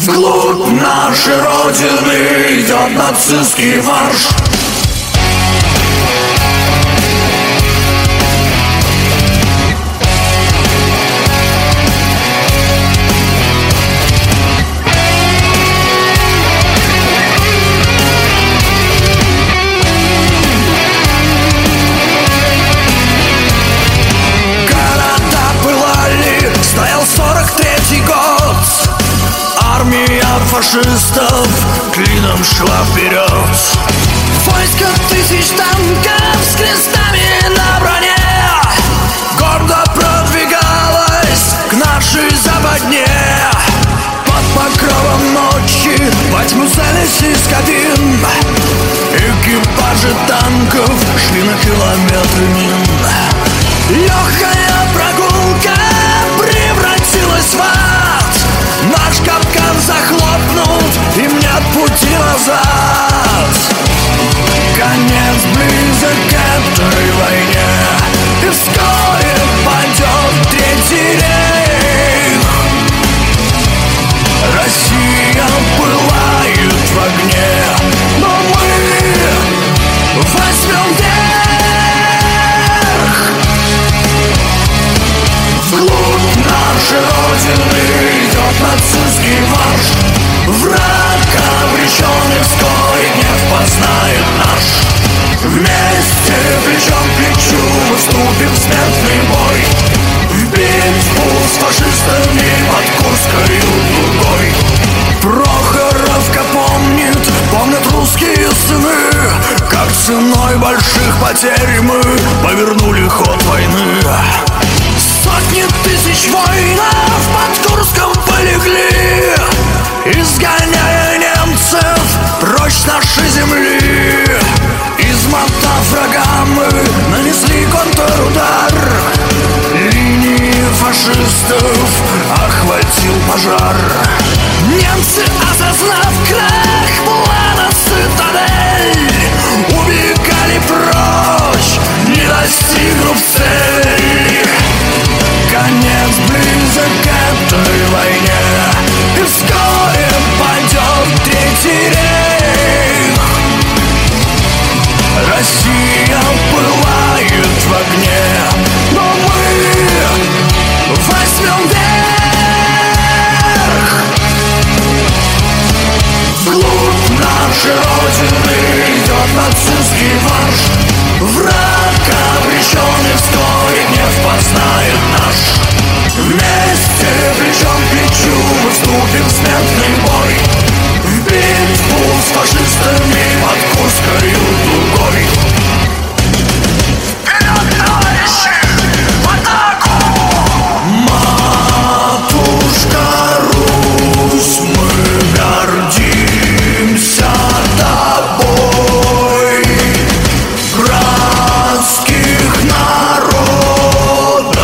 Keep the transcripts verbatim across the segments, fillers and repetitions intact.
Вглубь нашей Родины идет нацистский марш. Фашистов клином шла вперед. Войско тысяч танков с крестами на броне гордо продвигалось к нашей западне. Под покровом ночи во тьму целись из кабин. Экипажи танков шли на километры мин. Легкая прогулка превратилась в ад. Наш капкан захлопнут, им нет пути назад. Конец близок к этой войне, и вскоре пойдет Третий рейх. Россия пылает в огне, но мы возьмем верх. Вглубь нашей Родины идет нацистский марш. Враг обреченный вскоре гнев познает наш. Вместе плечом к плечу мы вступим в смертный бой, в битву с фашистами под Курской дугой. Прохоровка помнит, помнят русские сыны, как ценой больших потерь мы повернули ход войны. Сотни тысяч воинов под Курском полегли, изгоняя немцев прочь с нашей земли. Измотав врага, мы нанесли контрудар. Линии фашистов охватил пожар. Немцы, осознав крах плана «Цитадель», убегали прочь, не достигнув цели. Конец близок к этой войне, и вскоре пойдет Третий рейх. Россия пылает в огне, но мы возьмем верх. Вглубь нашей Родины идет нацистский марш. Враг обреченный вскоре гнев познает наш. Вместе плечом к плечу мы вступим в смертный бой, в битву с фашистами под Курской дугой. Вперед, товарищи! В атаку! Матушка Русь, мы гордимся тобой. Братских народов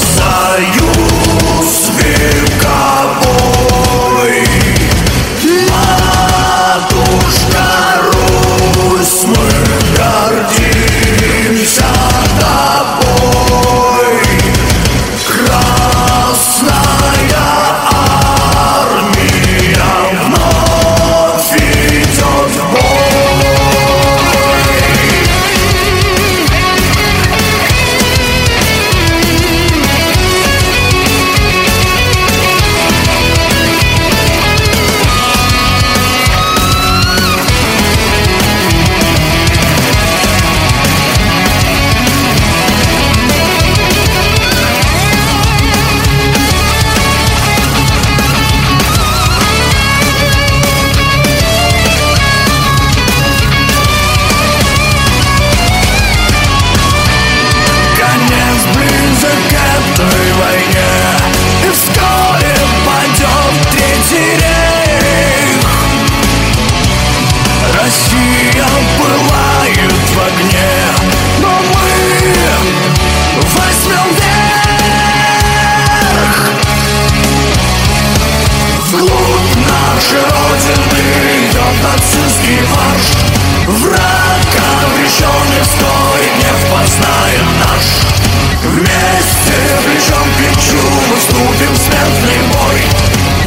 союз вековой. Матушка Русь, мы гордимся тобой. Красная армия вновь идет в бой. Конец близок к этой войне, и вскоре пойдет Третий рейх. Россия пылает в огне, но мы возьмем верх. Вглубь нашей Родины идет нацистский марш. Враг обреченный вскоре гнев познает наш. Вместе плечом к плечу мы вступим в смертный бой,